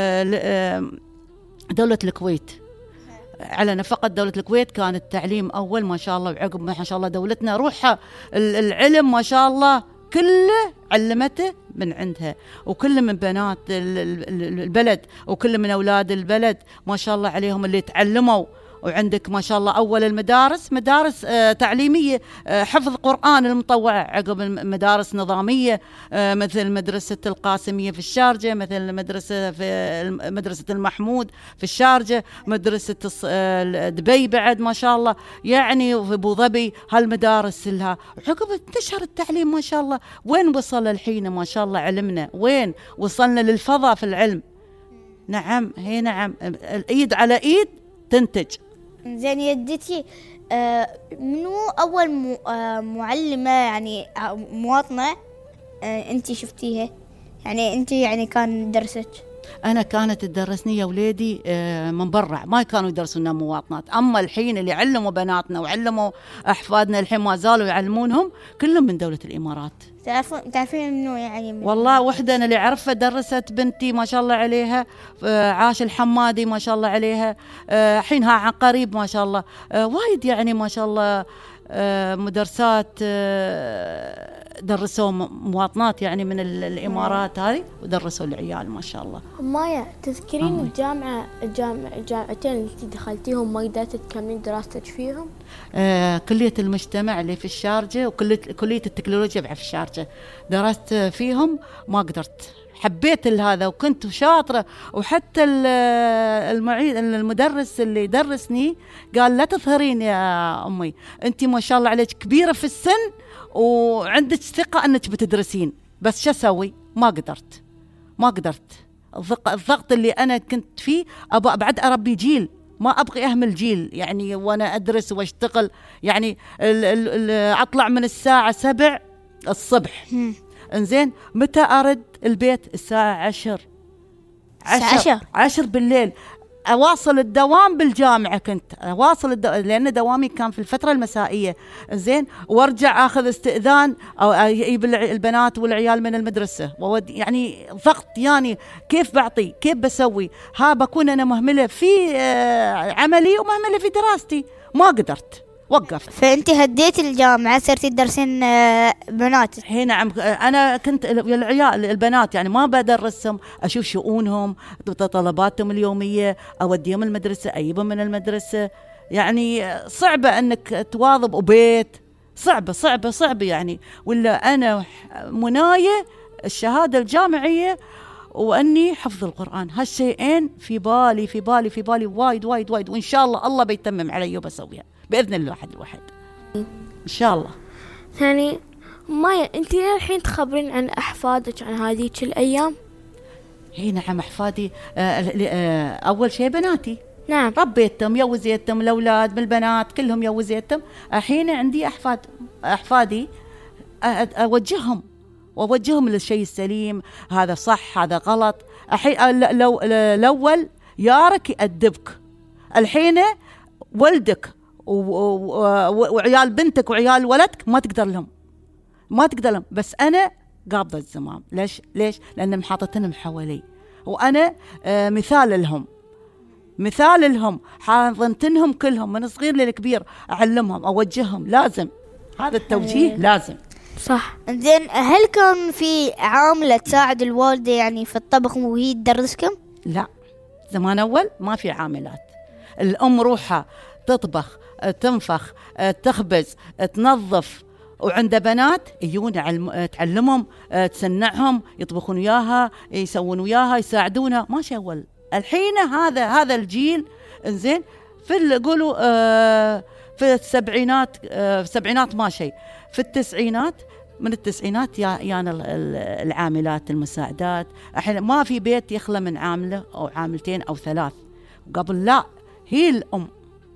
دولة الكويت، على نفقة دولة الكويت كان التعليم أول ما شاء الله. وعقب ما شاء الله دولتنا روحها العلم ما شاء الله كله علمته من عندها، وكل من بنات البلد وكل من أولاد البلد ما شاء الله عليهم اللي تعلموا. وعندك ما شاء الله أول المدارس مدارس آه تعليمية، آه حفظ قرآن المطوعة، عقب مدارس نظامية آه مثل مدرسة القاسمية في الشارجة، مثل مدرسة في مدرسة المحمود في الشارجة، مدرسة آه دبي بعد ما شاء الله، يعني في أبو ظبي هالمدارس لها. عقب انتشر التعليم ما شاء الله. وين وصل الحين ما شاء الله علمنا؟ وين وصلنا للفضاء في العلم؟ نعم هي نعم، الإيد على إيد تنتج. زين يدتي، آه منو أول مو آه معلمة يعني مواطنة آه أنتي شفتيها؟ يعني أنتي يعني كان درسك؟ أنا كانت تدرسني يا ولادي آه من برا، ما كانوا يدرسونا مواطنات. أما الحين اللي علموا بناتنا وعلموا أحفادنا الحين ما زالوا يعلمونهم كلهم من دولة الإمارات. تعرفون تعرفين إنه يعني والله وحدة أنا اللي عرفة درست بنتي ما شاء الله عليها، آه عاش الحمادي ما شاء الله عليها، آه حينها عن قريب ما شاء الله، آه وايد يعني ما شاء الله آه مدرسات آه درسوا مواطنات يعني من الإمارات هذه، ودرسوا العيال ما شاء الله. مايا، تذكرين الجامعة الجامعة الجامعتين اللي دخلتيهم ما قدرت تكملين دراستك فيهم؟ آه كلية المجتمع اللي في الشارجة، وكلية كلية التكنولوجيا بعد في الشارجة درست فيهم، ما قدرت. حبيت هذا وكنت شاطرة، وحتى المعيد المدرس اللي درسني قال لا تظهرين يا أمي، أنت ما شاء الله عليك كبيرة في السن وعندك ثقة أنك بتدرسين، بس شو أسوي؟ ما قدرت ما قدرت الضغط اللي أنا كنت فيه أبغى بعد أربي جيل ما أبغي أهمل جيل يعني وأنا أدرس وأشتغل. يعني ال ال ال أطلع من الساعة سبع الصبح، إنزين متى أرد البيت؟ الساعة عشر عشر عشر بالليل. أواصل الدوام بالجامعة، كنت أواصل الدو... لأن دوامي كان في الفترة المسائية، زين، وارجع أخذ استئذان أو أجيب البنات والعيال من المدرسة وود... يعني ضغط، يعني كيف بعطي، كيف بسوي؟ ها بكون أنا مهملة في عملي ومهملة في دراستي، ما قدرت، وقفت. فأنت هديت الجامعة، صرتي تدرسين بنات؟ هنا نعم، أنا كنت العيال البنات يعني ما بدرسهم، أشوف شؤونهم، طلباتهم اليومية، أوديهم المدرسة، أجيبهم من المدرسة. يعني صعبة أنك تواظب وبيت، صعبة صعبة صعبة يعني. ولا أنا مناية الشهادة الجامعية وأني حفظ القرآن، هالشيئين في بالي في بالي في بالي وايد وايد وايد، وإن شاء الله الله بيتمم علي وبسويها بإذن الله الواحد الواحد إن شاء الله. يعني مايا، أنت الحين تخبرين عن أحفادك عن هذيك الأيام؟ هي نعم، أحفادي آه آه أول شيء بناتي، نعم، ربيتهم يوزيتهم، الأولاد بالبنات كلهم يوزيتهم. الحين عندي أحفاد، أحفادي أوجههم وأوجههم للشيء السليم، هذا صح هذا غلط. الحين لو الأول يارك يأدبك، الحين ولدك وعيال بنتك وعيال ولدك ما تقدر لهم، ما تقدر لهم. بس أنا قابضة الزمام. ليش؟ ليش؟ لأن محاطتهم حوالي، وأنا آه مثال لهم، مثال لهم، حاضنتنهم كلهم من صغير للكبير، أعلمهم أوجههم، لازم هذا التوجيه لازم. صح. زين، هل كان في عاملة تساعد الوالدة يعني في الطبخ وهي تدرسكم؟ لا، زمان أول ما في عاملات، الأم روحها تطبخ، تنفخ، تخبز، تنظف، وعند بنات يجون تعلمهم، تسنعهم، يطبخون وياها، يسوون وياها، يساعدونها. ما شي أول. الحين هذا هذا الجيل إنزين في يقولوا آه في السبعينات، آه في السبعينات ما شيء، في التسعينات، من التسعينات يا يعني العاملات المساعدات. الحين ما في بيت يخلى من عاملة أو عاملتين أو ثلاث. قبل لا، هي الأم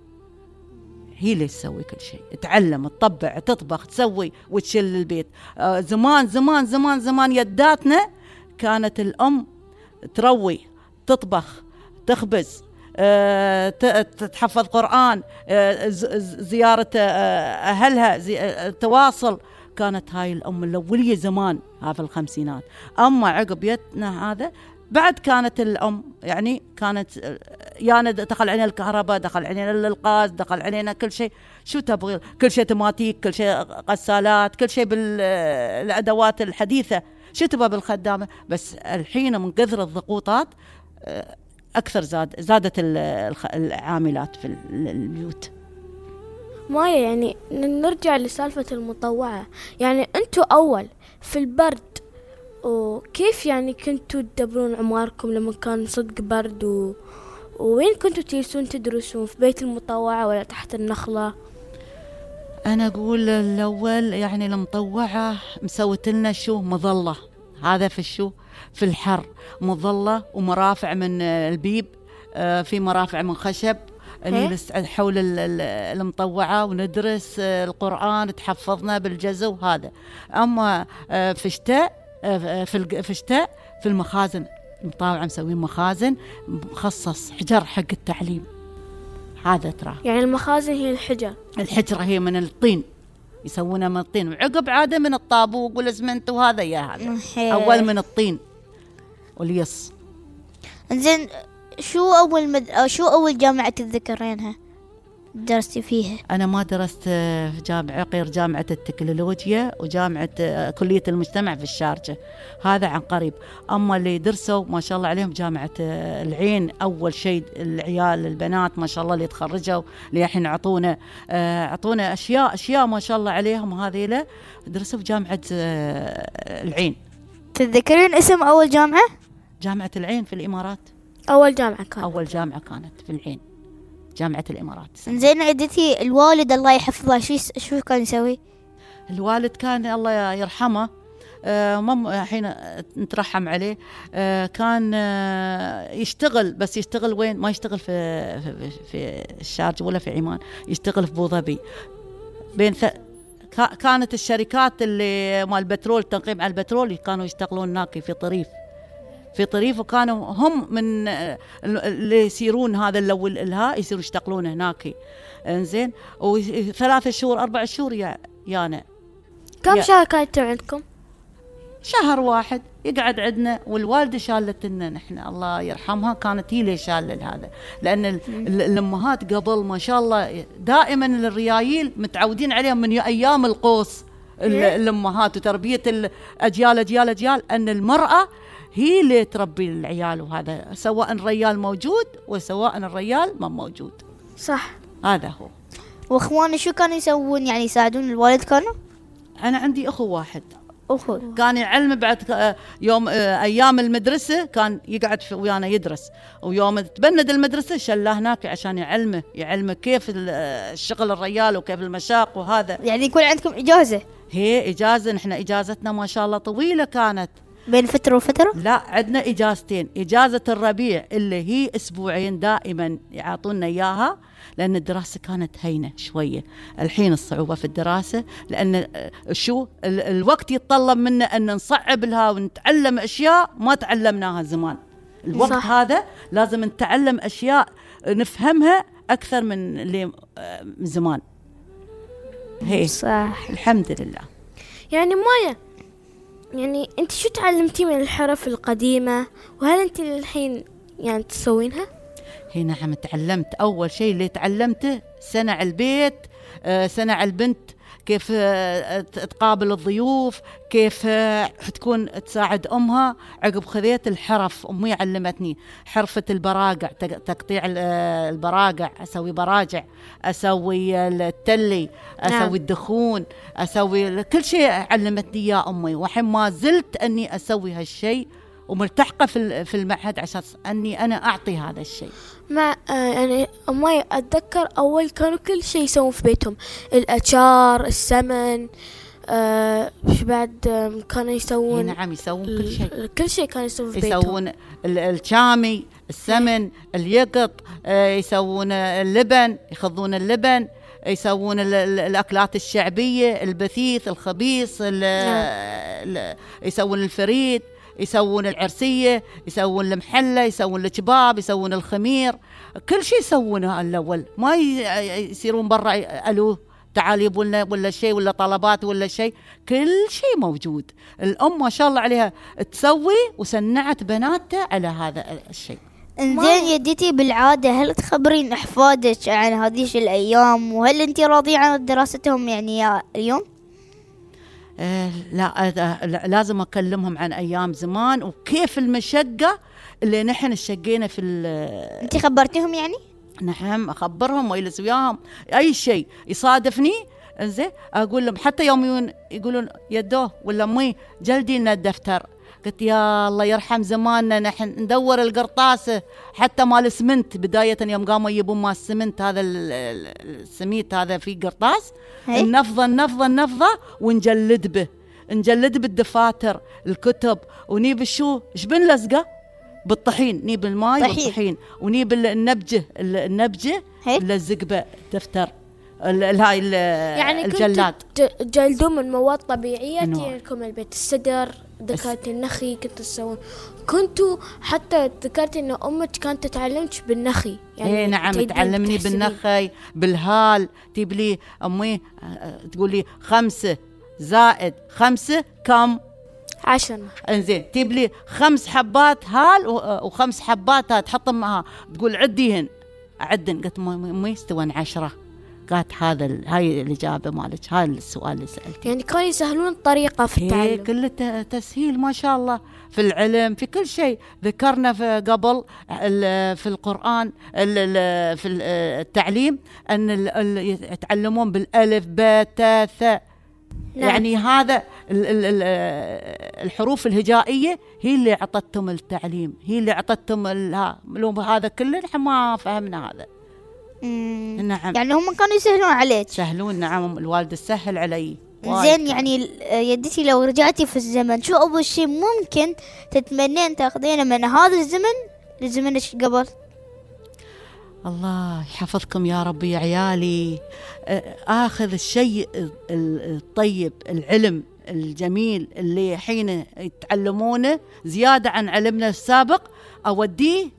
هي اللي تسوي كل شيء، تعلم، تطبع، تطبخ، تسوي وتشل البيت. آه زمان زمان زمان زمان يداتنا كانت الأم تروي، تطبخ، تخبز، آه تحفظ قرآن، آه زيارة آه أهلها، زي آه تواصل. كانت هاي الأم الأولية زمان، ها في الخمسينات. أما عقب يتنا هذا بعد كانت الأم يعني كانت يعني دخل علينا الكهرباء، دخل علينا الغاز، دخل علينا كل شيء. شو تبغي؟ كل شيء اوتوماتيك، كل شيء غسالات، كل شيء بالأدوات الحديثة. شو تبغى بالخدامة؟ بس الحين من كثر الضغوطات أكثر زاد زادت العاملات في البيوت. مايا، يعني نرجع لسالفة المطوعة. يعني أنتوا أول في البرد وكيف يعني كنتوا تدبرون عماركم لما كان صدق برد، و... وين كنتوا تجلسون تدرسون؟ في بيت المطوعة ولا تحت النخلة؟ أنا أقول الأول يعني المطوعة مسوت لنا شو مظلة، هذا في الشو في الحر مظلة ومرافع من البيب، في مرافع من خشب نجلس حول المطوعة وندرس القرآن، تحفظنا بالجزء وهذا. أما في الشتاء في الشتاء في المخازن، المطاوعة مسوين مخازن مخصص حجر حق التعليم. هذا ترى يعني المخازن هي الحجر، الحجرة هي من الطين، يسوونها من الطين، وعقب عادة من الطابوق والاسمنت وهذا يا هذا. أول من الطين واليص. زين، شو أول مد... شو أول جامعة تتذكرينها درستي فيها؟ أنا ما درست في جامعة غير جامعة التكنولوجيا وجامعة كلية المجتمع في الشارجة، هذا عن قريب. أما اللي درسوا ما شاء الله عليهم جامعة العين، أول شيء العيال البنات ما شاء الله اللي تخرجوا اللي الحين عطونا عطونا أشياء أشياء ما شاء الله عليهم، هذه درسوا في جامعة العين. تتذكرين اسم أول جامعة؟ جامعة العين في الإمارات. أول جامعة كانت أول جامعة كانت في العين، جامعة الإمارات. زين، عدتي الوالد الله يحفظه شو شو كان يسوي؟ الوالد كان الله يرحمه آه مم حين نترحم عليه آه كان آه يشتغل، بس يشتغل وين؟ ما يشتغل في في, في الشارجة ولا في عمان، يشتغل في أبوظبي. بين ث... كانت الشركات اللي مال البترول، تنقيب على البترول، كانوا يشتغلون هناك في طريف في طريف وكانوا هم من اللي يصيرون هذا الاول الها يصيروا يشتغلون هناك. انزين، وثلاث شهور أربع شهور يا يانا. كم يا شهر كانت عندكم؟ شهر واحد يقعد عندنا، والوالدة شالت لنا نحن الله يرحمها، كانت هي اللي شالة هذا، لأن الأمهات قبل ما شاء الله دائما الريايل متعودين عليهم من أيام القوس الأمهات وتربية الأجيال أجيال أجيال، أن المرأة هي اللي تربي العيال، وهذا سواء الريال موجود وسواء الريال ما موجود. صح، هذا هو. واخواني شو كانوا يسوون؟ يعني يساعدون الوالد كانوا؟ انا عندي اخو واحد، اخو كان يعلم بعد يوم ايام المدرسه كان يقعد ويانا يدرس، ويوم تبند المدرسه شلاه هناك عشان يعلمه يعلمه كيف الشغل الريال وكيف المشاق وهذا. يعني يكون عندكم اجازه؟ هي اجازه، نحن اجازتنا ما شاء الله طويله كانت. بين فترة وفترة؟ لا، عندنا إجازتين، إجازة الربيع اللي هي أسبوعين دائما يعطونا إياها، لأن الدراسة كانت هينة شوية. الحين الصعوبة في الدراسة لأن شو ال الوقت يتطلب منا أن نصعب لها ونتعلم أشياء ما تعلمناها زمان. الوقت صح. هذا لازم نتعلم أشياء نفهمها أكثر من اللي زمان. هي صح، الحمد لله. يعني مايا، يعني انت شو تعلمتي من الحرف القديمة، وهل انت الحين يعني تسوينها؟ هي نعم، تعلمت. أول شيء اللي تعلمته صنع البيت، آه صنع البنت، كيف آه تقابل الضيوف، كيف آه تكون تساعد أمها. عقب خذيت الحرف، أمي علمتني حرفة البراجع، تقطيع البراجع، أسوي براجع، أسوي التلي، أسوي نعم. الدخون، أسوي كل شيء علمتني يا أمي، وحين ما زلت أني أسوي هالشيء، وملتحقة في في المعهد عشان أني أنا أعطي هذا الشيء. مع آه يعني أمي أتذكر أول كانوا كل شيء يسوون في بيتهم، الأشار، السمن، آه شو بعد آه كانوا يسوون. نعم، يسوون كل شيء، كل شيء كانوا يسوون في بيتهم. يسوون الشامي، السمن، اليقط، آه يسوون اللبن، يخضون اللبن، يسوون الأكلات الشعبية، البثيث، الخبيص، نعم. يسوون الفريد، يسوون العرسية، يسوون المحلة، يسوون الكباب، يسوون الخمير، كل شيء يسوونه الأول. ما يصيرون برا ألو تعال يبولنا ولا شيء ولا طلبات ولا شيء، كل شيء موجود. الأم ما شاء الله عليها تسوي، وسنعت بناتها على هذا الشيء. انزين يديتي، بالعادة هل تخبرين أحفادك عن هذه الأيام، وهل أنت راضية عن دراستهم يعني اليوم؟ آه لا, لا لازم أكلمهم عن أيام زمان وكيف المشقة اللي نحن شقينا في. أنت خبرتهم يعني؟ نعم، أخبرهم ويجلس وياهم أي شيء يصادفني. إنزين أقول لهم، حتى يوم يقولون يدوه ولا أمي جلدي لنا الدفتر، قلت يا الله يرحم زماننا نحن ندور القرطاسة حتى مال السمنت، بداية يوم قاموا يجيبون مال السمنت هذا السميت هذا فيه قرطاس، النفضة النفضة النفضة ونجلد به نجلد بالدفاتر الكتب، ونيب الشو شبن لزقة بالطحين، نيب الماء والطحين، ونيب النبجة النبجة نلزق به دفتر هاي يعني الجلاد. كنتوا تجلدون من مواد طبيعية تجيكم البيت، السدر، ذكرت النخي كنتوا تسوون، كنتوا حتى ذكرت إن أمك كانت تعلمك بالنخي. يعني إيه نعم، تعلمني بالنخي بالهال. تجيب لي أمي تقول لي خمسة زائد خمسة كم؟ عشرة. انزين تجيب لي خمس حبات هال وخمس حبات هال تحطهم معها، تقول عديهن، أعدن. قلت أمي استوى عشرة. قالت هذا هاي الإجابة مالك، هاي السؤال اللي سألته. يعني كانوا يسهلون الطريقة في التعلم. كل تسهيل ما شاء الله في العلم، في كل شيء. ذكرنا في قبل في القرآن في التعليم أن يتعلمون بالألف باء تاء ثاء. نعم. يعني هذا الحروف الهجائية هي اللي عطتهم التعليم، هي اللي عطتهم هذا كله. نحن ما فهمنا هذا. مم. نعم. يعني هم كانوا يسهلون عليك؟ سهلون، نعم، الوالدة سهل علي. زين يعني يدتي لو رجعتي في الزمن شو أول شيء ممكن تتمنين تاخذينه من هذا الزمن لزمن قبل؟ الله يحفظكم يا رب يا عيالي. آخذ الشيء الطيب، العلم الجميل اللي حين يتعلمونه زيادة عن علمنا السابق، أوديه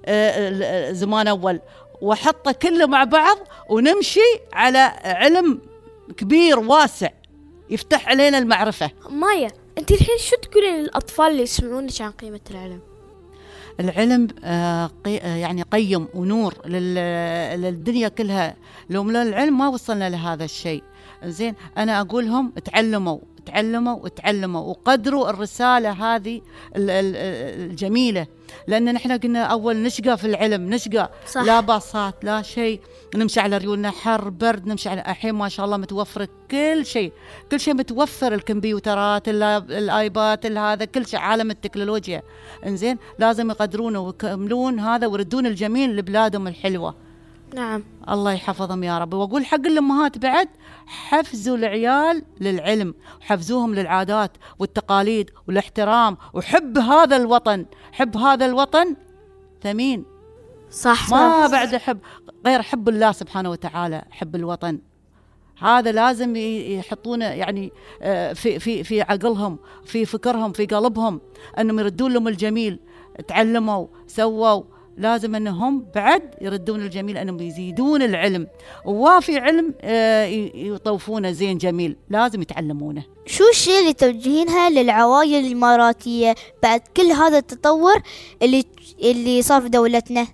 زمان أول وحطه كله مع بعض ونمشي على علم كبير واسع يفتح علينا المعرفة. مايا، أنت الحين شو تقولين للأطفال اللي يسمعونك عن قيمة العلم؟ العلم آه قي يعني قيم ونور للدنيا كلها. لو من العلم ما وصلنا لهذا الشيء. زين، أنا أقولهم تعلموا تعلموا وتعلموا وقدروا الرسالة هذه الجميلة، لأن نحن قلنا أول نشقى في العلم، نشقى صح. لا باصات لا شيء، نمشي على ريولنا حر برد، نمشي على الحين ما شاء الله متوفر كل شيء، كل شيء متوفر، الكمبيوترات الآيباد هذا كل شيء، عالم التكنولوجيا. إنزين لازم يقدرونه ويكملون هذا ويردون الجميل لبلادهم الحلوة. نعم، الله يحفظهم يا رب. وأقول حق الأمهات بعد، حفزوا العيال للعلم، حفزوهم للعادات والتقاليد والاحترام وحب هذا الوطن. حب هذا الوطن ثمين، صح، ما صح. بعد حب غير حب الله سبحانه وتعالى. حب الوطن هذا لازم يحطونه يعني في في في عقلهم، في فكرهم، في قلبهم، أنهم يردون لهم الجميل. تعلموا سووا، لازم أنهم بعد يردون الجميل، أنهم يزيدون العلم، ووافي علم يطوفونه زين جميل، لازم يتعلمونه. شو الشيء اللي توجهينها للعوائل الإماراتية بعد كل هذا التطور اللي اللي صار في دولتنا؟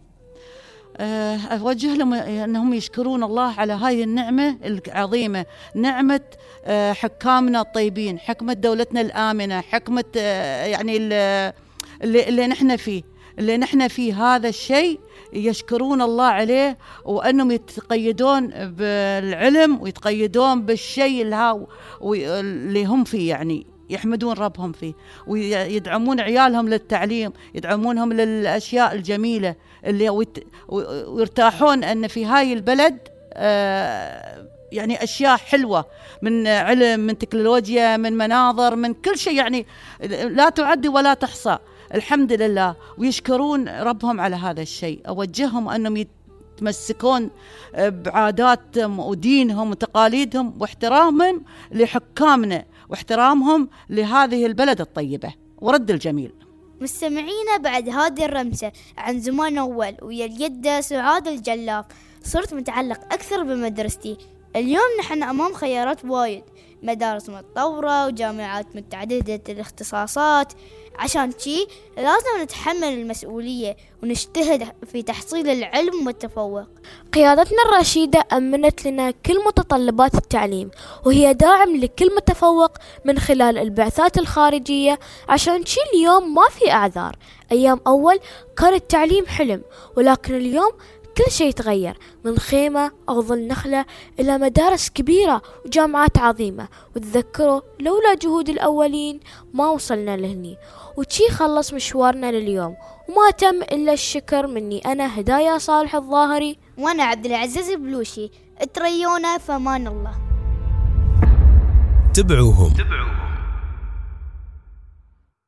أوجه لهم أنهم يشكرون الله على هاي النعمة العظيمة، نعمة حكامنا الطيبين، حكمة دولتنا الآمنة، حكمة يعني اللي, اللي نحن فيه اللي نحن فيه هذا الشيء يشكرون الله عليه، وأنهم يتقيدون بالعلم ويتقيدون بالشيء اللي هم فيه، يعني يحمدون ربهم فيه، ويدعمون عيالهم للتعليم، يدعمونهم للأشياء الجميلة اللي ويرتاحون أن في هاي البلد آه يعني أشياء حلوة من علم، من تكنولوجيا، من مناظر، من كل شيء، يعني لا تعد ولا تحصى. الحمد لله، ويشكرون ربهم على هذا الشيء. أوجههم أنهم يتمسكون بعاداتهم ودينهم وتقاليدهم واحترامهم لحكامنا واحترامهم لهذه البلد الطيبة ورد الجميل. مستمعينا، بعد هذه الرمسة عن زمان أول ويا اليدة سعاد الجلاف، صرت متعلق أكثر بمدرستي. اليوم نحن أمام خيارات وايد، مدارس متطورة وجامعات متعددة الاختصاصات. عشان شي لازم نتحمل المسؤولية ونجتهد في تحصيل العلم والتفوق. قيادتنا الرشيدة أمنت لنا كل متطلبات التعليم، وهي داعم لكل متفوق من خلال البعثات الخارجية. عشان شي اليوم ما في أعذار. أيام أول كان التعليم حلم، ولكن اليوم كل شيء تغير، من خيمة أو ظل نخلة إلى مدارس كبيرة وجامعات عظيمة. وتذكروا لولا جهود الأولين ما وصلنا لهني، وشي خلص مشوارنا لليوم، وما تم إلا الشكر مني أنا هدايا صالح الظاهري، وأنا عبد العزيز البلوشي. اتريونا فمان الله. تبعوهم, تبعوهم.